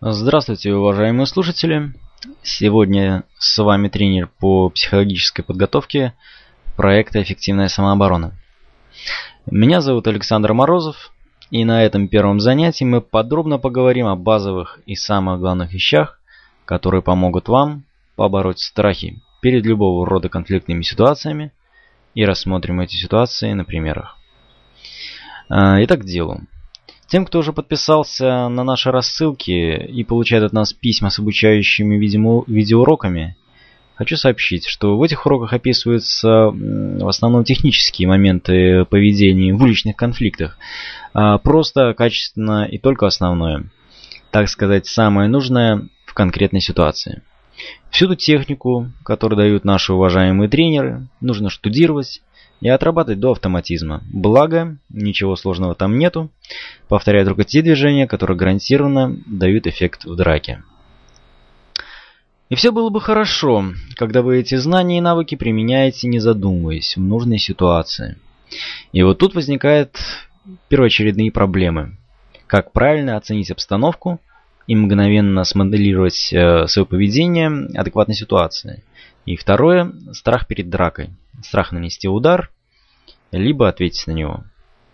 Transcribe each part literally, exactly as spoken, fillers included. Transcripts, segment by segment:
Здравствуйте, уважаемые слушатели! Сегодня с вами тренер по психологической подготовке проекта «Эффективная самооборона». Меня зовут Александр Морозов, и на этом первом занятии мы подробно поговорим о базовых и самых главных вещах, которые помогут вам побороть страхи перед любого рода конфликтными ситуациями, и рассмотрим эти ситуации на примерах. Итак, к делу. Тем, кто уже подписался на наши рассылки и получает от нас письма с обучающими видеоуроками, хочу сообщить, что в этих уроках описываются в основном технические моменты поведения в уличных конфликтах, просто, качественно и только основное, так сказать, самое нужное в конкретной ситуации. Всю ту технику, которую дают наши уважаемые тренеры, нужно штудировать и отрабатывать до автоматизма. Благо, ничего сложного там нету. Повторяю только те движения, которые гарантированно дают эффект в драке. И все было бы хорошо, когда вы эти знания и навыки применяете, не задумываясь, в нужной ситуации. И вот тут возникают первоочередные проблемы. Как правильно оценить обстановку и мгновенно смоделировать э, свое поведение адекватной ситуации. И второе – страх перед дракой. Страх нанести удар, либо ответить на него.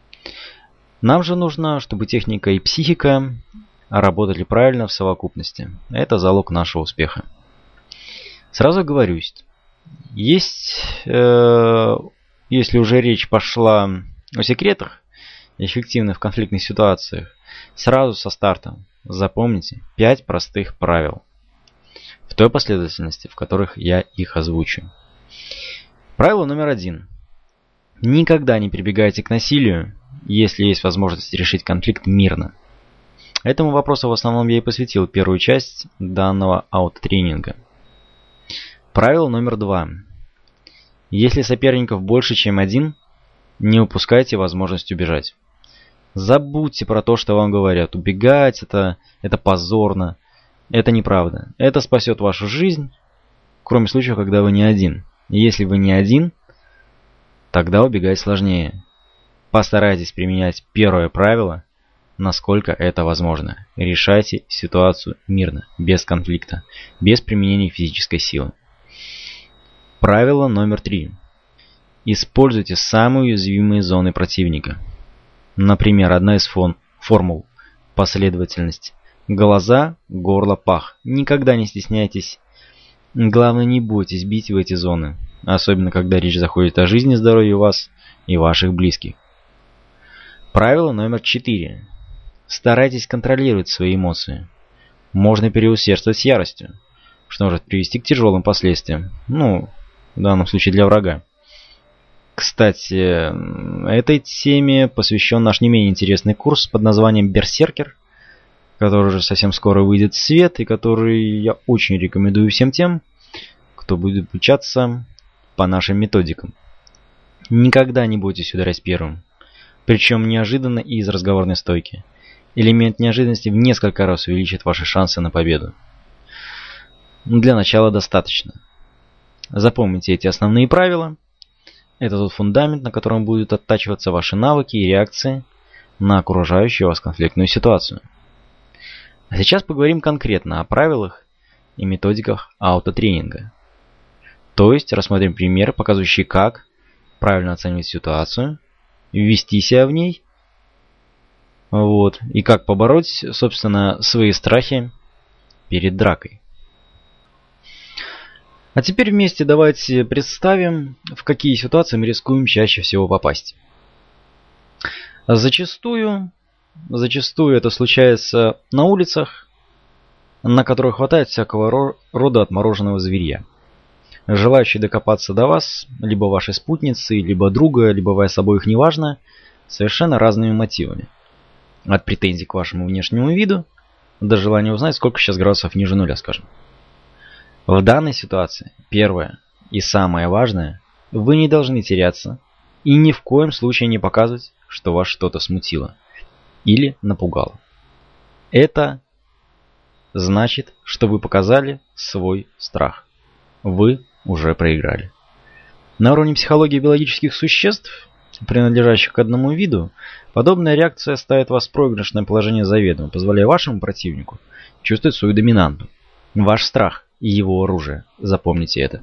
Нам же нужно, чтобы техника и психика работали правильно в совокупности. Это залог нашего успеха. Сразу оговорюсь, есть, э, если уже речь пошла о секретах, эффективных в конфликтных ситуациях, сразу со стартом запомните пять простых правил. В той последовательности, в которых я их озвучу. Правило номер один. Никогда не прибегайте к насилию, если есть возможность решить конфликт мирно. Этому вопросу в основном я и посвятил первую часть данного аутотренинга. Правило номер два. Если соперников больше, чем один, не упускайте возможность убежать. Забудьте про то, что вам говорят. Убегать это, это позорно. Это неправда. Это спасет вашу жизнь, кроме случаев, когда вы не один. И если вы не один, тогда убегать сложнее. Постарайтесь применять первое правило, насколько это возможно. Решайте ситуацию мирно, без конфликта, без применения физической силы. Правило номер три. Используйте самые уязвимые зоны противника. Например, одна из фон, формул – последовательность. Глаза, горло, пах. Никогда не стесняйтесь. Главное, не бойтесь бить в эти зоны. Особенно, когда речь заходит о жизни и здоровье вас и ваших близких. Правило номер четыре. Старайтесь контролировать свои эмоции. Можно переусердствовать с яростью, что может привести к тяжелым последствиям. Ну, в данном случае для врага. Кстати, этой теме посвящен наш не менее интересный курс под названием «Берсеркер», который уже совсем скоро выйдет в свет и который я очень рекомендую всем тем, кто будет обучаться по нашим методикам. Никогда не бойтесь ударять первым, причем неожиданно и из разговорной стойки. Элемент неожиданности в несколько раз увеличит ваши шансы на победу. Для начала достаточно. Запомните эти основные правила. Это тот фундамент, на котором будут оттачиваться ваши навыки и реакции на окружающую вас конфликтную ситуацию. А сейчас поговорим конкретно о правилах и методиках аутотренинга. То есть рассмотрим примеры, показывающие, как правильно оценивать ситуацию, вести себя в ней, вот, и как побороть, собственно, свои страхи перед дракой. А теперь вместе давайте представим, в какие ситуации мы рискуем чаще всего попасть. Зачастую... Зачастую это случается на улицах, на которых хватает всякого рода отмороженного зверья, желающий докопаться до вас, либо вашей спутницы, либо друга, либо вас обоих, неважно, совершенно разными мотивами. От претензий к вашему внешнему виду до желания узнать, сколько сейчас градусов ниже нуля, скажем. В данной ситуации первое и самое важное, вы не должны теряться и ни в коем случае не показывать, что вас что-то смутило или напугало. Это значит, что вы показали свой страх. Вы уже проиграли. На уровне психологии биологических существ, принадлежащих к одному виду, подобная реакция ставит вас в проигрышное положение заведомо, позволяя вашему противнику чувствует свою доминанту. Ваш страх и его оружие. Запомните это.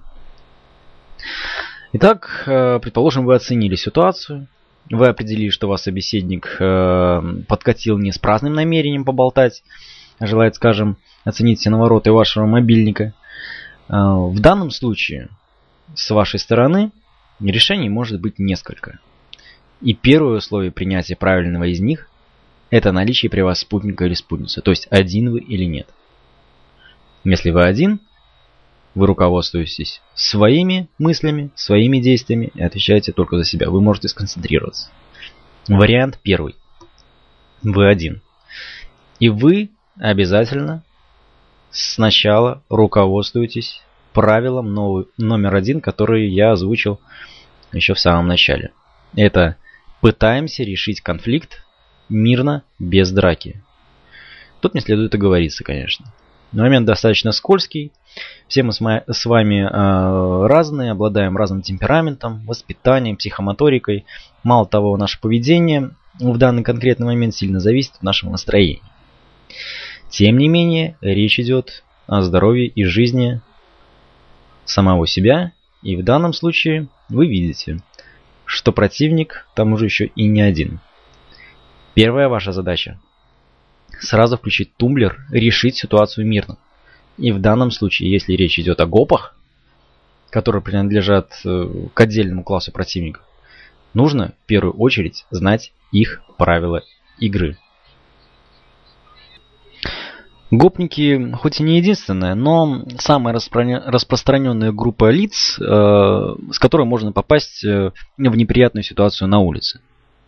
Итак, предположим, вы оценили ситуацию. Вы определили, что ваш собеседник подкатил не с праздным намерением поболтать, а желает, скажем, оценить все навороты вашего мобильника. В данном случае, с вашей стороны, решений может быть несколько. И первое условие принятия правильного из них – это наличие при вас спутника или спутницы. То есть, один вы или нет. Если вы один, вы руководствуетесь своими мыслями, своими действиями и отвечаете только за себя. Вы можете сконцентрироваться. Вариант первый. Вы один. И вы обязательно сначала руководствуетесь правилом новый, номер один, который я озвучил еще в самом начале. Это пытаемся решить конфликт мирно, без драки. Тут не следует оговориться, конечно. Момент достаточно скользкий. Все мы с вами э, разные, обладаем разным темпераментом, воспитанием, психомоторикой. Мало того, наше поведение в данный конкретный момент сильно зависит от нашего настроения. Тем не менее, речь идет о здоровье и жизни самого себя. И в данном случае вы видите, что противник там уже еще и не один. Первая ваша задача – сразу включить тумблер, решить ситуацию мирно. И в данном случае, если речь идет о гопах, которые принадлежат к отдельному классу противников, нужно в первую очередь знать их правила игры. Гопники хоть и не единственная, но самая распространенная группа лиц, с которой можно попасть в неприятную ситуацию на улице.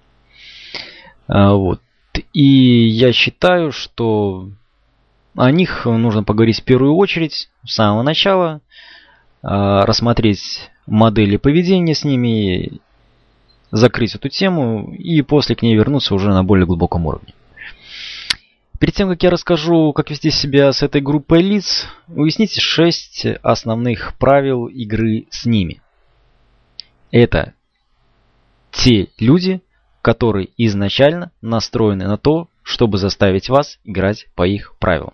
Вот. И я считаю, что о них нужно поговорить в первую очередь, с самого начала, рассмотреть модели поведения с ними, закрыть эту тему и после к ней вернуться уже на более глубоком уровне. Перед тем, как я расскажу, как вести себя с этой группой лиц, уясните шесть основных правил игры с ними. Это те люди, которые изначально настроены на то, чтобы заставить вас играть по их правилам.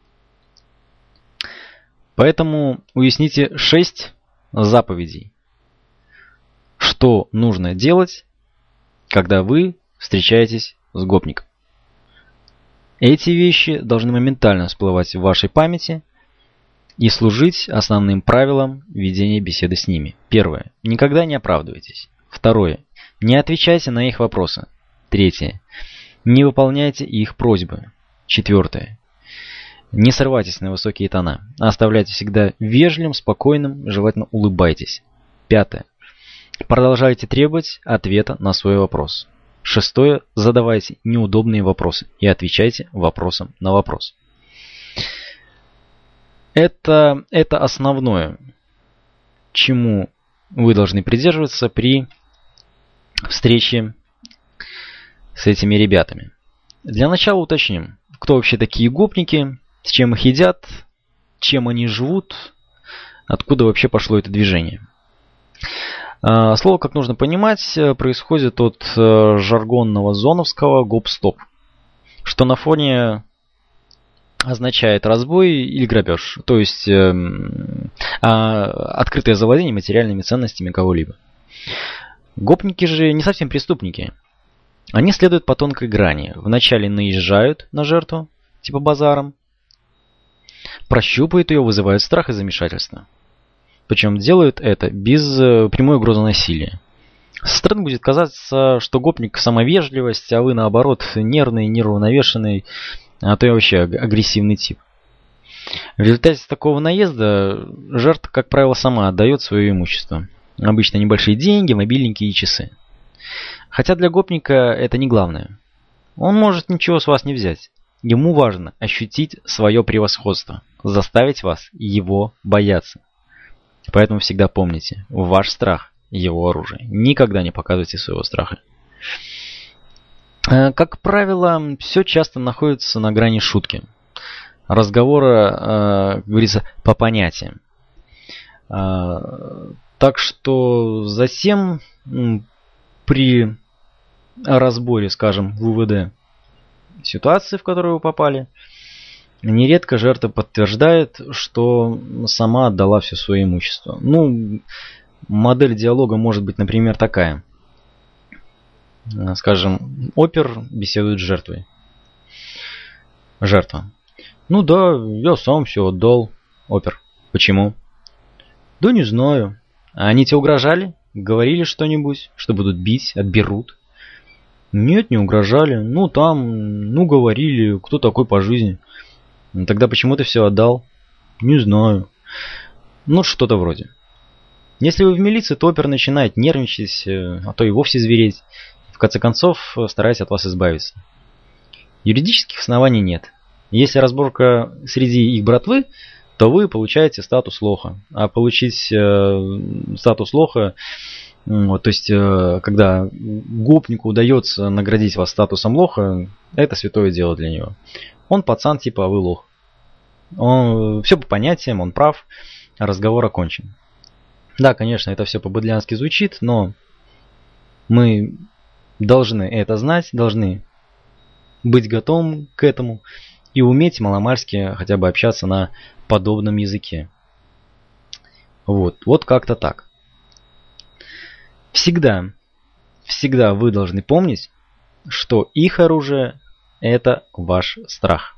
Поэтому уясните шесть заповедей. Что нужно делать, когда вы встречаетесь с гопником. Эти вещи должны моментально всплывать в вашей памяти и служить основным правилом ведения беседы с ними. Первое. Никогда не оправдывайтесь. Второе. Не отвечайте на их вопросы. Третье. Не выполняйте их просьбы. Четвертое. Не срывайтесь на высокие тона. Оставляйте всегда вежливым, спокойным, желательно улыбайтесь. Пятое. Продолжайте требовать ответа на свой вопрос. Шестое. Задавайте неудобные вопросы и отвечайте вопросом на вопрос. Это, это основное, чему вы должны придерживаться при встрече с этими ребятами. Для начала уточним, кто вообще такие гопники, с чем их едят, чем они живут, откуда вообще пошло это движение. Слово, как нужно понимать, происходит от жаргонного зоновского гоп-стоп, что на фоне означает разбой или грабеж, то есть э, открытое завладение материальными ценностями кого-либо. Гопники же не совсем преступники. Они следуют по тонкой грани. Вначале наезжают на жертву, типа базаром, прощупают ее, вызывают страх и замешательство. Причем делают это без прямой угрозы насилия. Со стороны будет казаться, что гопник самовежливость, а вы наоборот нервный, неравновешенный, а то и вообще агрессивный тип. В результате такого наезда жертва, как правило, сама отдает свое имущество. Обычно небольшие деньги, мобильники и часы. Хотя для гопника это не главное. Он может ничего с вас не взять. Ему важно ощутить свое превосходство, заставить вас его бояться. Поэтому всегда помните, ваш страх – его оружие. Никогда не показывайте своего страха. Как правило, все часто находится на грани шутки. Разговора, как говорится, по понятиям. Так что затем при разборе, скажем, в УВД ситуации, в которую вы попали, Нередко жертва подтверждает, что сама отдала все свое имущество. Ну, модель диалога может быть, например, такая. Скажем, опер беседует с жертвой. Жертва. Ну да, я сам все отдал. Опер. Почему? Да не знаю. А они тебе угрожали? Говорили что-нибудь, что будут бить, отберут? Нет, не угрожали. Ну там, ну говорили, кто такой по жизни. Тогда почему ты все отдал? Не знаю. Ну что-то вроде. Если вы в милиции, то опер начинает нервничать, а то и вовсе звереть. В конце концов, стараясь от вас избавиться. Юридических оснований нет. Если разборка среди их братвы, то вы получаете статус лоха. А получить э, статус лоха, вот, то есть, э, когда гопнику удается наградить вас статусом лоха, это святое дело для него. Он пацан типа, а вы лох. Он, все по понятиям, он прав, разговор окончен. Да, конечно, это все по-быдлянски звучит, но мы должны это знать, должны быть готовым к этому и уметь маломальски хотя бы общаться на подобном языке. Вот, вот как-то так. Всегда, всегда вы должны помнить, что их оружие – это ваш страх.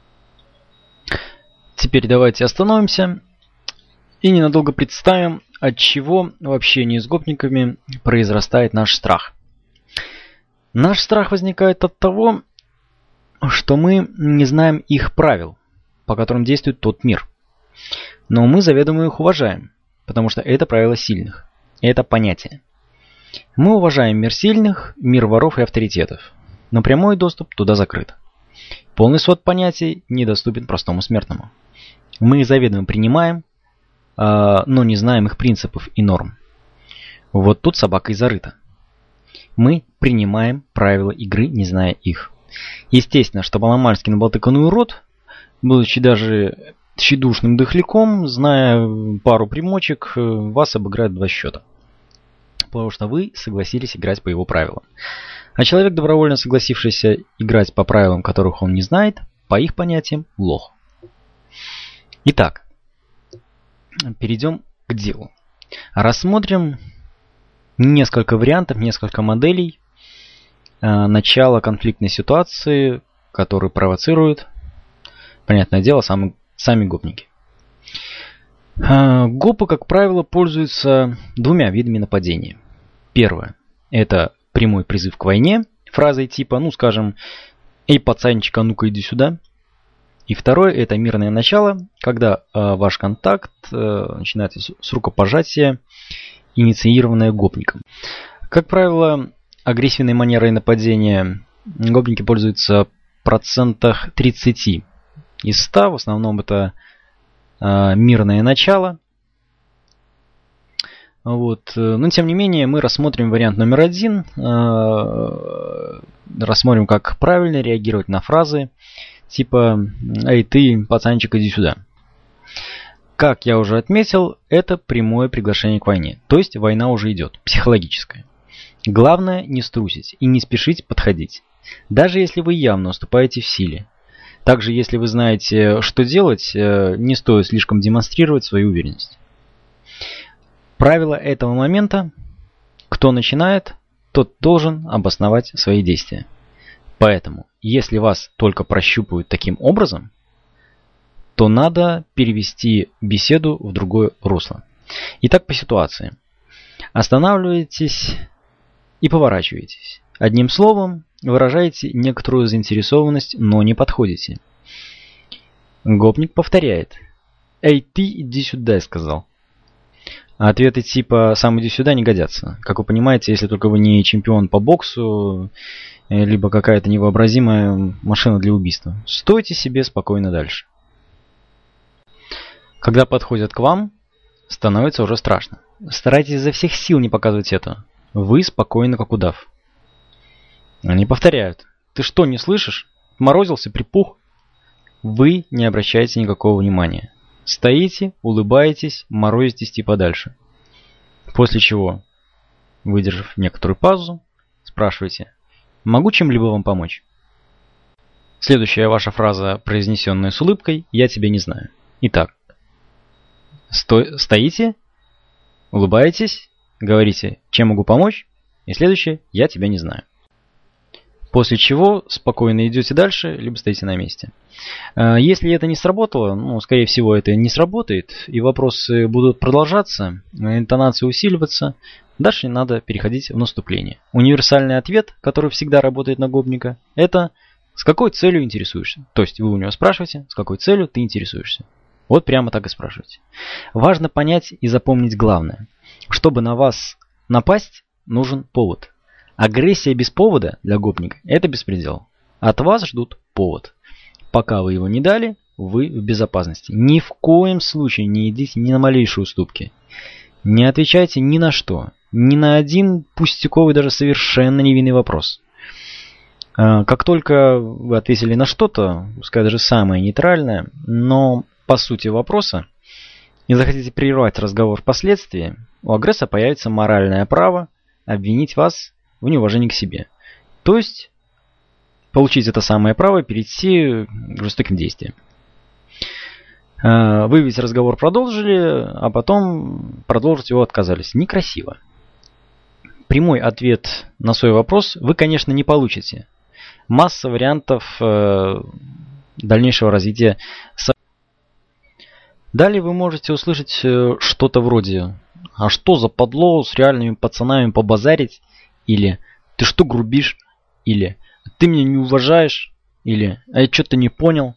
Теперь давайте остановимся и ненадолго представим, от чего в общении с гопниками произрастает наш страх. Наш страх возникает от того, что мы не знаем их правил, по которым действует тот мир. Но мы заведомо их уважаем, потому что это правила сильных, это понятие. Мы уважаем мир сильных, мир воров и авторитетов, но прямой доступ туда закрыт. Полный свод понятий недоступен простому смертному. Мы их заведомо принимаем, но не знаем их принципов и норм. Вот тут собака и зарыта. Мы принимаем правила игры, не зная их. Естественно, что маломальски набалтыканный урод, будучи даже тщедушным дохляком, зная пару примочек, вас обыграет в два счета. Потому что вы согласились играть по его правилам. А человек, добровольно согласившийся играть по правилам, которых он не знает, по их понятиям, лох. Итак, перейдем к делу. Рассмотрим несколько вариантов, несколько моделей э, начала конфликтной ситуации, которые провоцируют, понятное дело, сами, сами гопники. Э, гопы, как правило, пользуются двумя видами нападения. Первое – это прямой призыв к войне, фразой типа, ну скажем, «Эй, пацанчик, а ну-ка иди сюда». И второе – это мирное начало, когда э, ваш контакт э, начинается с, с рукопожатия, инициированное гопником. Как правило, агрессивной манерой нападения гопники пользуются в процентах тридцати из ста. В основном это э, мирное начало. Вот. Но тем не менее мы рассмотрим вариант номер один. Э, рассмотрим, как правильно реагировать на фразы типа «Эй, ты, пацанчик, иди сюда». Как я уже отметил, это прямое приглашение к войне. То есть война уже идет, психологическая. Главное не струсить и не спешить подходить. Даже если вы явно уступаете в силе. Также если вы знаете, что делать, не стоит слишком демонстрировать свою уверенность. Правило этого момента: кто начинает, тот должен обосновать свои действия. Поэтому, если вас только прощупывают таким образом, то надо перевести беседу в другое русло. Итак, по ситуации. Останавливаетесь и поворачиваетесь. Одним словом, выражаете некоторую заинтересованность, но не подходите. Гопник повторяет: «Эй, ты, иди сюда», я сказал. А ответы типа «сам иди сюда» не годятся. Как вы понимаете, если только вы не чемпион по боксу, либо какая-то невообразимая машина для убийства. Стойте себе спокойно дальше. Когда подходят к вам, становится уже страшно. Старайтесь изо всех сил не показывать это. Вы спокойны, как удав. Они повторяют: «Ты что, не слышишь? Морозился, припух?» Вы не обращаете никакого внимания. Стоите, улыбаетесь, морозитесь типа дальше. После чего, выдержав некоторую паузу, спрашиваете: «Могу чем-либо вам помочь?» Следующая ваша фраза, произнесенная с улыбкой: «Я тебя не знаю». Итак, сто... стоите, улыбаетесь, говорите: «Чем могу помочь?» И следующее: «Я тебя не знаю». После чего спокойно идете дальше, либо стоите на месте. Если это не сработало, ну, скорее всего, это не сработает, и вопросы будут продолжаться, интонация усиливаться, дальше надо переходить в наступление. Универсальный ответ, который всегда работает на гопника, это: с какой целью интересуешься? То есть вы у него спрашиваете, с какой целью ты интересуешься. Вот прямо так и спрашиваете. Важно понять и запомнить главное. Чтобы на вас напасть, нужен повод. Агрессия без повода для гопника – это беспредел. От вас ждут повод. Пока вы его не дали, вы в безопасности. Ни в коем случае не идите ни на малейшие уступки. Не отвечайте ни на что. Ни на один пустяковый, даже совершенно невинный вопрос. Как только вы ответили на что-то, пускай даже самое нейтральное, но по сути вопроса, и захотите прервать разговор впоследствии, у агрессора появится моральное право обвинить вас в неуважении к себе. То есть получить это самое право, перейти к жестоким действиям. Вы ведь разговор продолжили, а потом продолжить его отказались. Некрасиво. Прямой ответ на свой вопрос вы, конечно, не получите. Масса вариантов дальнейшего развития. Далее вы можете услышать что-то вроде: «А что за подло с реальными пацанами побазарить?» Или «Ты что грубишь?» Или «Ты меня не уважаешь?» Или «А я что-то не понял?»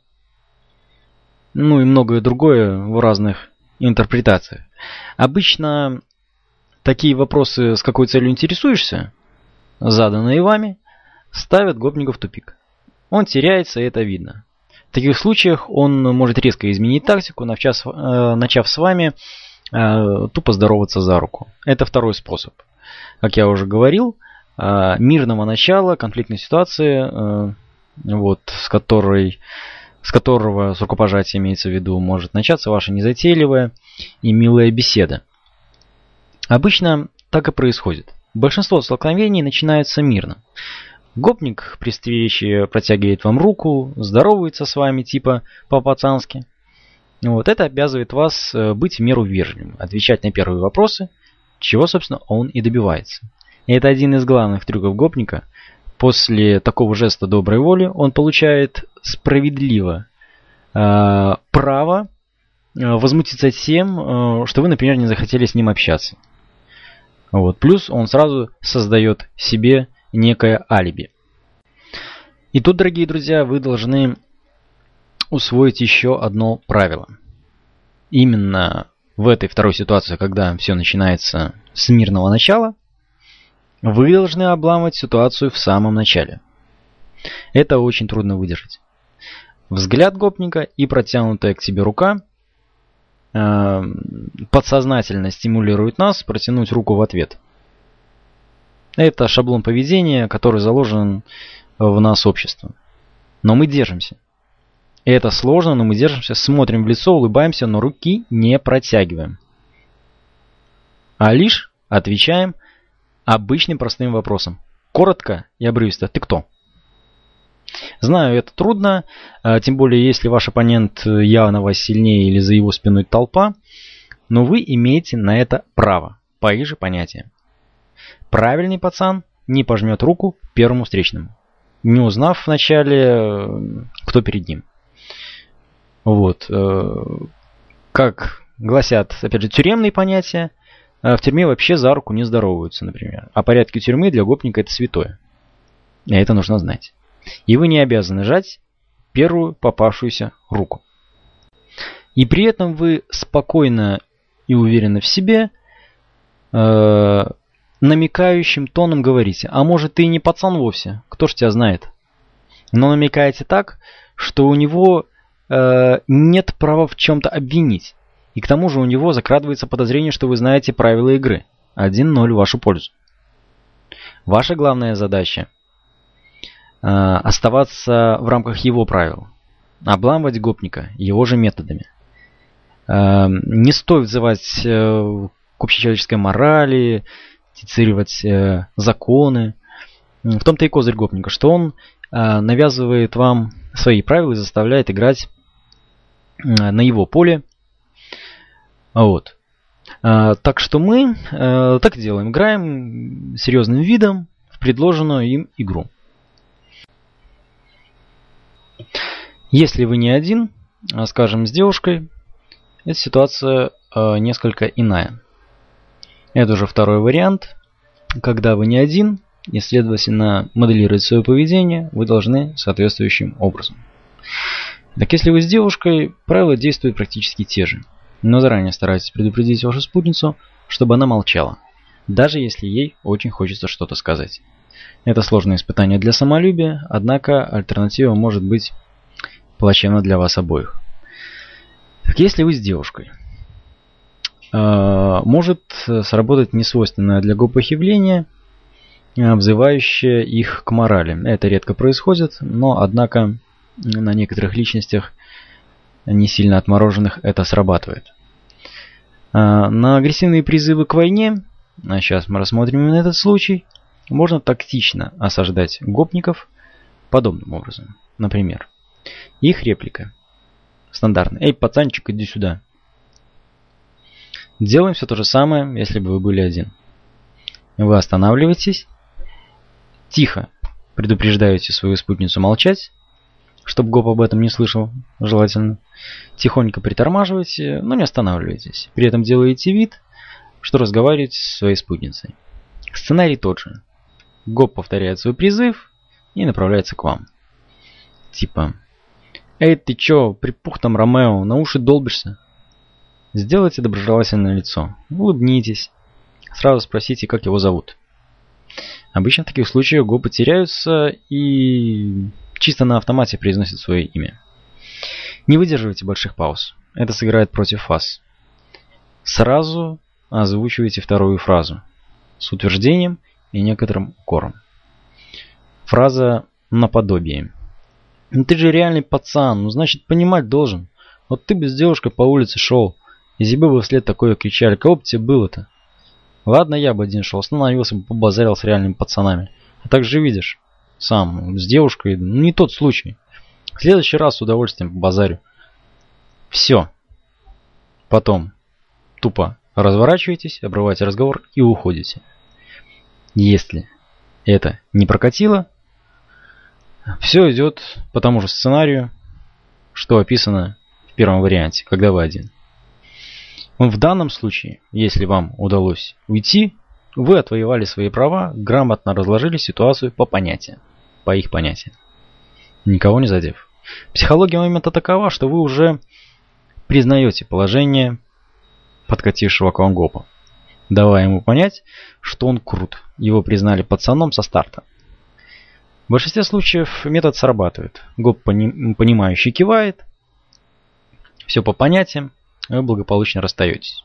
Ну и многое другое в разных интерпретациях. Обычно такие вопросы: «С какой целью интересуешься?», заданные вами, ставят гопника в тупик. Он теряется, и это видно. В таких случаях он может резко изменить тактику, начав, э, начав с вами э, тупо здороваться за руку. Это второй способ. Как я уже говорил, э, мирного начала, конфликтной ситуации, э, вот, с которой, с которого, с рукопожатия имеется в виду, может начаться ваша незатейливая и милая беседа. Обычно так и происходит. Большинство столкновений начинаются мирно. Гопник при встрече протягивает вам руку, здоровается с вами типа по-пацански. Вот это обязывает вас быть в меру вежливым, отвечать на первые вопросы, чего, собственно, он и добивается. И это один из главных трюков гопника. После такого жеста доброй воли он получает справедливо э, право э, возмутиться тем, э, что вы, например, не захотели с ним общаться. Вот. Плюс он сразу создает себе некое алиби. И тут, дорогие друзья, вы должны усвоить еще одно правило. Именно в этой второй ситуации, когда все начинается с мирного начала, вы должны обламывать ситуацию в самом начале. Это очень трудно выдержать. Взгляд гопника и протянутая к тебе рука э, подсознательно стимулирует нас протянуть руку в ответ. Это шаблон поведения, который заложен в нас обществом. Но мы держимся. Это сложно, но мы держимся, смотрим в лицо, улыбаемся, но руки не протягиваем. А лишь отвечаем обычным простым вопросом. Коротко и обрывисто: «Ты кто?» Знаю, это трудно, тем более если ваш оппонент явно вас сильнее или за его спиной толпа, но вы имеете на это право, по их же понятиям. Правильный пацан не пожмет руку первому встречному, не узнав вначале, кто перед ним. Вот. Как гласят, опять же, тюремные понятия, в тюрьме вообще за руку не здороваются, например. А порядки тюрьмы для гопника это святое. И это нужно знать. И вы не обязаны жать первую попавшуюся руку. И при этом вы спокойно и уверенно в себе э, намекающим тоном говорите: «А может, ты и не пацан вовсе? Кто ж тебя знает?» Но намекаете так, что у него э, нет права в чем-то обвинить. И к тому же у него закрадывается подозрение, что вы знаете правила игры. один ноль в вашу пользу. Ваша главная задача э, оставаться в рамках его правил. Обламывать гопника его же методами. Э, не стоит взывать э, к общечеловеческой морали, цитировать э, законы. В том-то и козырь гопника, что он э, навязывает вам свои правила и заставляет играть на его поле. Вот. Так что мы так делаем. Играем серьезным видом в предложенную им игру. Если вы не один, скажем, с девушкой, эта ситуация несколько иная. Это уже второй вариант, когда вы не один, и, следовательно, моделировать свое поведение вы должны соответствующим образом. Так, если вы с девушкой, правила действуют практически те же. Но заранее старайтесь предупредить вашу спутницу, чтобы она молчала, даже если ей очень хочется что-то сказать. Это сложное испытание для самолюбия, однако альтернатива может быть плачевна для вас обоих. Так, если вы с девушкой, может сработать несвойственное для гопов явление, взывающее их к морали. Это редко происходит, но, однако, на некоторых личностях, не сильно отмороженных, это срабатывает. На агрессивные призывы к войне, а сейчас мы рассмотрим именно этот случай, можно тактично осаждать гопников подобным образом. Например, их реплика стандартная: «Эй, пацанчик, иди сюда». Делаем все то же самое, если бы вы были один. Вы останавливаетесь, тихо предупреждаете свою спутницу молчать, чтобы гоп об этом не слышал, желательно. Тихонько притормаживаете, но не останавливаетесь. При этом делаете вид, что разговариваете со своей спутницей. Сценарий тот же. Гоп повторяет свой призыв и направляется к вам. Типа: «Эй, ты чё, припух там, Ромео, на уши долбишься?» Сделайте доброжелательное лицо, улыбнитесь, сразу спросите, как его зовут. Обычно в таких случаях гопы теряются и чисто на автомате произносят свое имя. Не выдерживайте больших пауз, это сыграет против вас. Сразу озвучивайте вторую фразу с утверждением и некоторым укором. Фраза наподобие: «Ну ты же реальный пацан, ну значит понимать должен. Вот ты бы с девушкой по улице шел, и зибы бы вслед такое кричали, кого бы тебе было-то? Ладно, я бы один шел, остановился бы, побазарил с реальными пацанами. А так же видишь, сам, с девушкой, ну не тот случай. В следующий раз с удовольствием побазарю». Все. Потом тупо разворачиваетесь, обрываете разговор и уходите. Если это не прокатило, все идет по тому же сценарию, что описано в первом варианте, когда вы один. В данном случае, если вам удалось уйти, вы отвоевали свои права, грамотно разложили ситуацию по понятиям, по их понятиям, никого не задев. Психология момента такова, что вы уже признаете положение подкатившего к вам гопа, давая ему понять, что он крут. Его признали пацаном со старта. В большинстве случаев метод срабатывает. Гоп понимающий кивает, все по понятиям, вы благополучно расстаетесь.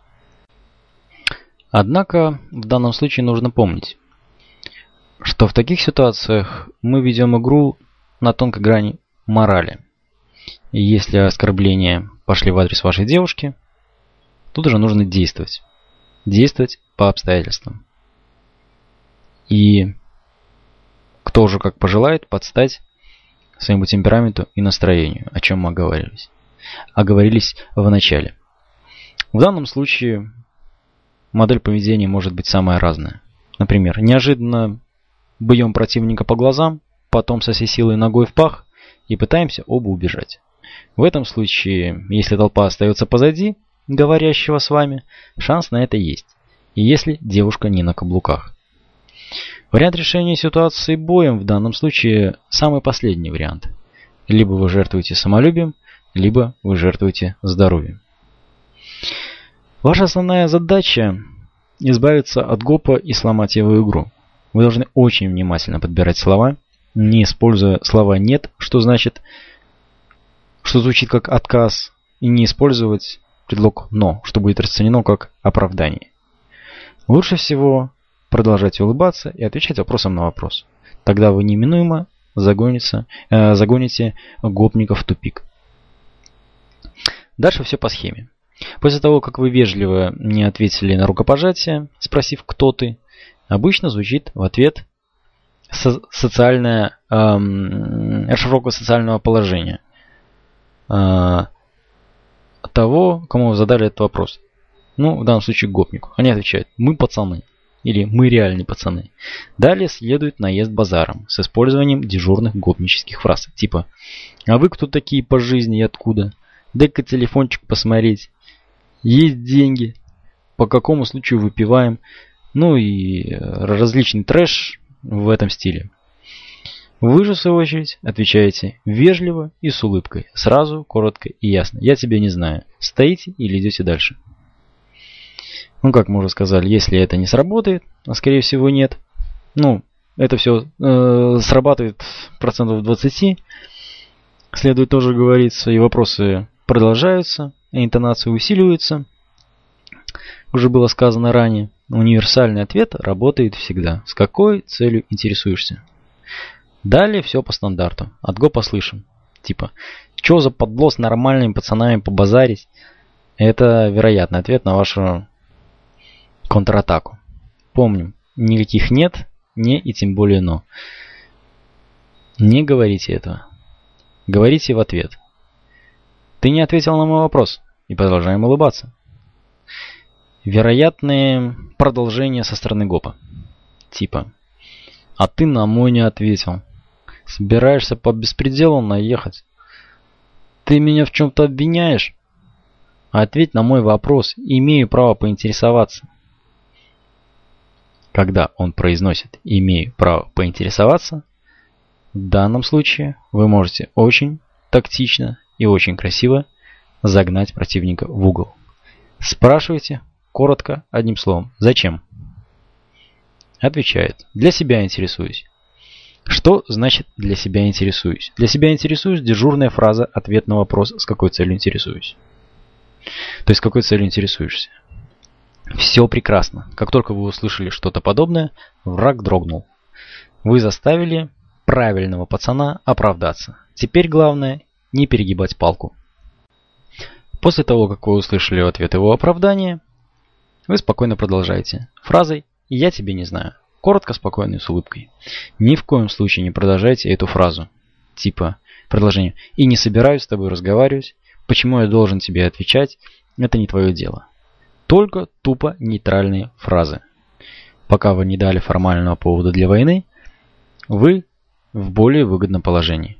Однако в данном случае нужно помнить, что в таких ситуациях мы ведем игру на тонкой грани морали. И если оскорбления пошли в адрес вашей девушки, тут уже нужно действовать. Действовать по обстоятельствам. И кто уже как пожелает, подстать своему темпераменту и настроению, о чем мы оговорились. Оговорились в начале. В данном случае модель поведения может быть самая разная. Например, неожиданно бьем противника по глазам, потом со всей силой ногой в пах и пытаемся оба убежать. В этом случае, если толпа остается позади говорящего с вами, шанс на это есть. И если девушка не на каблуках. Вариант решения ситуации боем в данном случае самый последний вариант. Либо вы жертвуете самолюбием, либо вы жертвуете здоровьем. Ваша основная задача – избавиться от гопа и сломать его игру. Вы должны очень внимательно подбирать слова, не используя слова «нет», что значит, что звучит как отказ, и не использовать предлог «но», что будет расценено как оправдание. Лучше всего продолжать улыбаться и отвечать вопросом на вопрос. Тогда вы неминуемо загоните, э, загоните гопников в тупик. Дальше все по схеме. После того, как вы вежливо не ответили на рукопожатие, спросив «кто ты?», обычно звучит в ответ со социальное, эм, расшифровка социального положения э, того, кому вы задали этот вопрос. Ну, в данном случае гопнику. Они отвечают: мы пацаны. Или мы реальные пацаны. Далее следует наезд базаром с использованием дежурных гопнических фраз. Типа: а вы кто такие по жизни и откуда? Дай-ка телефончик посмотреть. Есть деньги. По какому случаю выпиваем? Ну и различный трэш в этом стиле. Вы же, в свою очередь, отвечаете вежливо и с улыбкой. Сразу, коротко и ясно. Я тебя не знаю. Стоите или идете дальше? Ну, как мы уже сказали, если это не сработает, а скорее всего нет, ну, это все э, срабатывает процентов двадцать, следует тоже говориться, и вопросы продолжаются, и интонации усиливаются. Уже было сказано ранее, универсальный ответ работает всегда. С какой целью интересуешься? Далее все по стандарту. От го послышим. Типа: чё за подло с нормальными пацанами побазарить? Это вероятный ответ на вашу контратаку. Помним, никаких нет, не и тем более но. Не говорите этого. Говорите в ответ: ты не ответил на мой вопрос. И продолжаем улыбаться. Вероятные продолжения со стороны гопа. Типа: а ты на мой не ответил. Собираешься по беспределу наехать? Ты меня в чем-то обвиняешь? Ответь на мой вопрос. Имею право поинтересоваться. Когда он произносит «имею право поинтересоваться», в данном случае вы можете очень тактично и очень красиво загнать противника в угол. Спрашивайте коротко, одним словом: зачем? Отвечает: для себя интересуюсь. Что значит для себя интересуюсь? Для себя интересуюсь — дежурная фраза, ответ на вопрос, с какой целью интересуюсь. То есть, с какой целью интересуешься. Все прекрасно. Как только вы услышали что-то подобное, враг дрогнул. Вы заставили правильного пацана оправдаться. Теперь главное — не перегибать палку. После того, как вы услышали в ответ его оправдание, вы спокойно продолжаете фразой «я тебя не знаю». Коротко, спокойно и с улыбкой. Ни в коем случае не продолжайте эту фразу. Типа продолжение: «и не собираюсь с тобой разговаривать. Почему я должен тебе отвечать? Это не твое дело». Только тупо нейтральные фразы. Пока вы не дали формального повода для войны, вы в более выгодном положении.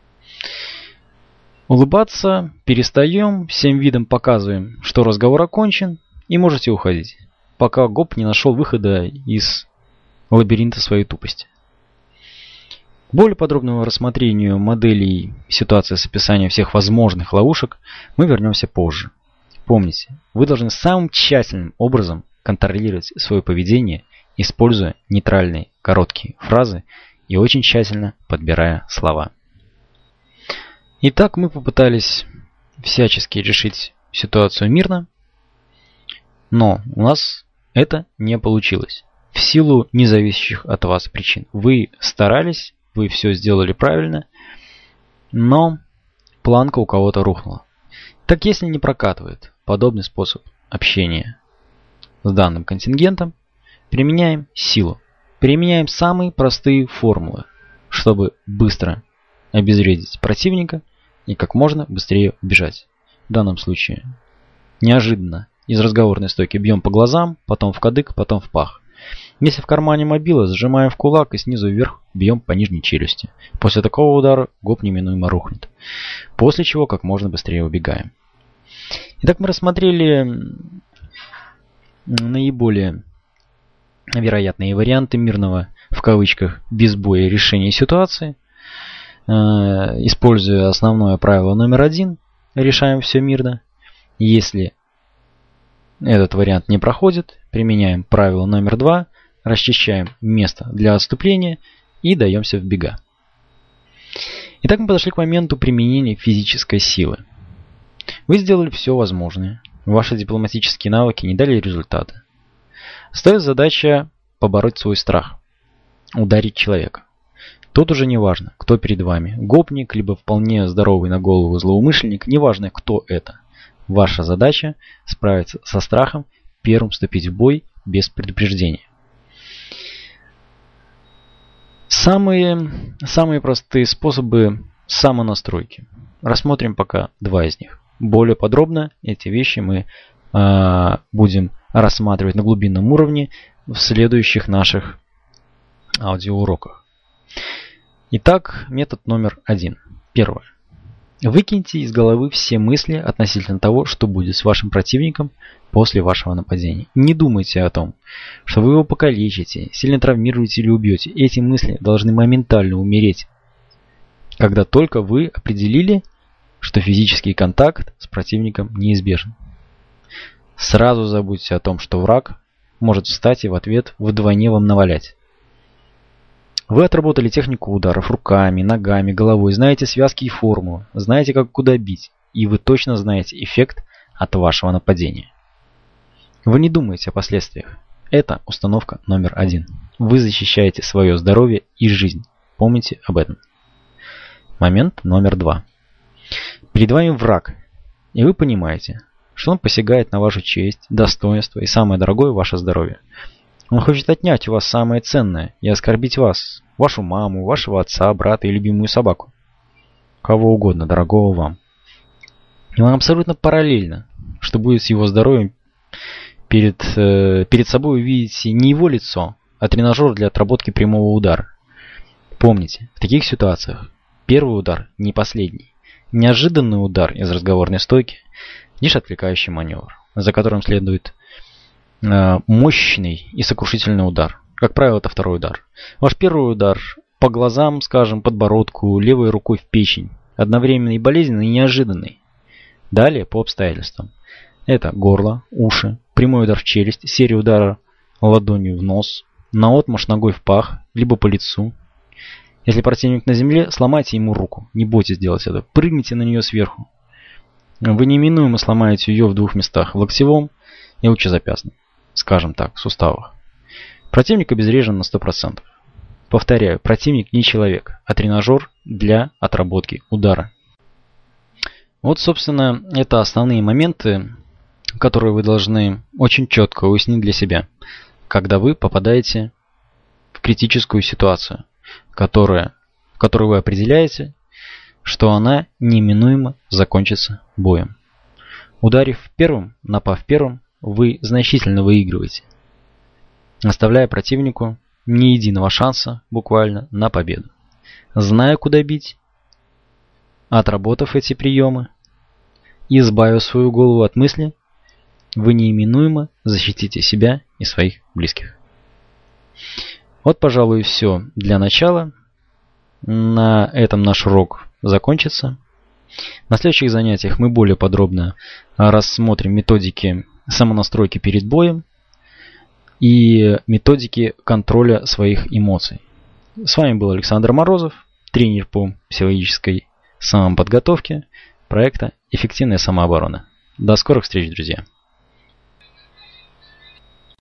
Улыбаться перестаем, всем видом показываем, что разговор окончен, и можете уходить, пока гоп не нашел выхода из лабиринта своей тупости. К более подробному рассмотрению моделей ситуации с описанием всех возможных ловушек мы вернемся позже. Помните, вы должны самым тщательным образом контролировать свое поведение, используя нейтральные короткие фразы и очень тщательно подбирая слова. Итак, мы попытались всячески решить ситуацию мирно, но у нас это не получилось. В силу независящих от вас причин. Вы старались, вы все сделали правильно, но планка у кого-то рухнула. Так если не прокатывает подобный способ общения с данным контингентом, применяем силу. Применяем самые простые формулы, чтобы быстро обезвредить противника и как можно быстрее убежать. В данном случае неожиданно из разговорной стойки бьем по глазам, потом в кадык, потом в пах. Если в кармане мобила, сжимаем в кулак и снизу вверх бьем по нижней челюсти. После такого удара гоп неминуемо рухнет. После чего как можно быстрее убегаем. Итак, мы рассмотрели наиболее вероятные варианты мирного, в кавычках, без боя решения ситуации. Используя основное правило номер один, решаем все мирно. Если этот вариант не проходит, применяем правило номер два, расчищаем место для отступления и даемся в бега. Итак, мы подошли к моменту применения физической силы. Вы сделали все возможное. Ваши дипломатические навыки не дали результата. Стоит задача побороть свой страх, ударить человека. Тут уже не важно, кто перед вами, гопник, либо вполне здоровый на голову злоумышленник, неважно, кто это. Ваша задача справиться со страхом, первым вступить в бой без предупреждения. Самые, самые простые способы самонастройки. Рассмотрим пока два из них. Более подробно эти вещи мы э, будем рассматривать на глубинном уровне в следующих наших аудиоуроках. Итак, метод номер один. Первое. Выкиньте из головы все мысли относительно того, что будет с вашим противником после вашего нападения. Не думайте о том, что вы его покалечите, сильно травмируете или убьете. Эти мысли должны моментально умереть, когда только вы определили, что физический контакт с противником неизбежен. Сразу забудьте о том, что враг может встать и в ответ вдвойне вам навалять. Вы отработали технику ударов руками, ногами, головой, знаете связки и формулы, знаете, как куда бить, и вы точно знаете эффект от вашего нападения. Вы не думаете о последствиях. Это установка номер один. Вы защищаете свое здоровье и жизнь. Помните об этом. Момент номер два. Перед вами враг, и вы понимаете, что он посягает на вашу честь, достоинство и самое дорогое ваше здоровье. Он хочет отнять у вас самое ценное и оскорбить вас, вашу маму, вашего отца, брата и любимую собаку. Кого угодно, дорогого вам. И вам абсолютно параллельно, что будет с его здоровьем. Перед, э, перед собой вы видите не его лицо, а тренажер для отработки прямого удара. Помните, в таких ситуациях первый удар не последний. Неожиданный удар из разговорной стойки – лишь отвлекающий маневр, за которым следует мощный и сокрушительный удар. Как правило, это второй удар. Ваш первый удар по глазам, скажем, подбородку, левой рукой в печень. Одновременно и болезненный, и неожиданный. Далее по обстоятельствам. Это горло, уши, прямой удар в челюсть, серия удара ладонью в нос, наотмашь ногой в пах, либо по лицу. Если противник на земле, сломайте ему руку. Не бойтесь делать это. Прыгните на нее сверху. Вы неминуемо сломаете ее в двух местах. В локтевом и лучезапястном. Скажем так, суставах. Противник обезврежен на сто процентов. Повторяю, противник не человек, а тренажер для отработки удара. Вот, собственно, это основные моменты, которые вы должны очень четко уяснить для себя, когда вы попадаете в критическую ситуацию, которая, в которой вы определяете, что она неминуемо закончится боем. Ударив первым, напав первым, вы значительно выигрываете, оставляя противнику ни единого шанса буквально на победу. Зная, куда бить, отработав эти приемы, избавив свою голову от мысли, вы неименуемо защитите себя и своих близких. Вот, пожалуй, и все для начала. На этом наш урок закончится. На следующих занятиях мы более подробно рассмотрим методики самонастройки перед боем и методики контроля своих эмоций. С вами был Александр Морозов, тренер по психологической самоподготовке проекта «Эффективная самооборона». До скорых встреч, друзья!